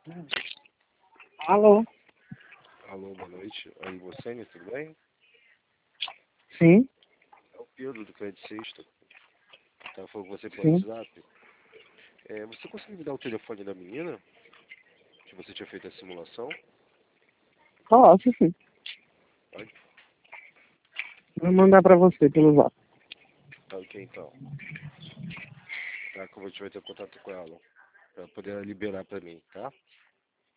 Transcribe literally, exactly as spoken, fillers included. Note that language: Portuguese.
Alô? Alô, boa noite. Aí, você, tudo bem? Sim, É o Pedro do Crédito Sexta. Tá falando com você pelo sim. WhatsApp. É, você conseguiu me dar o telefone da menina? Que você tinha feito a simulação? Posso, sim. Pode? Vou mandar pra você pelo zap. Tá ok, então. Tá, que eu vou te meter em contato com ela. Pra poder liberar pra mim, tá?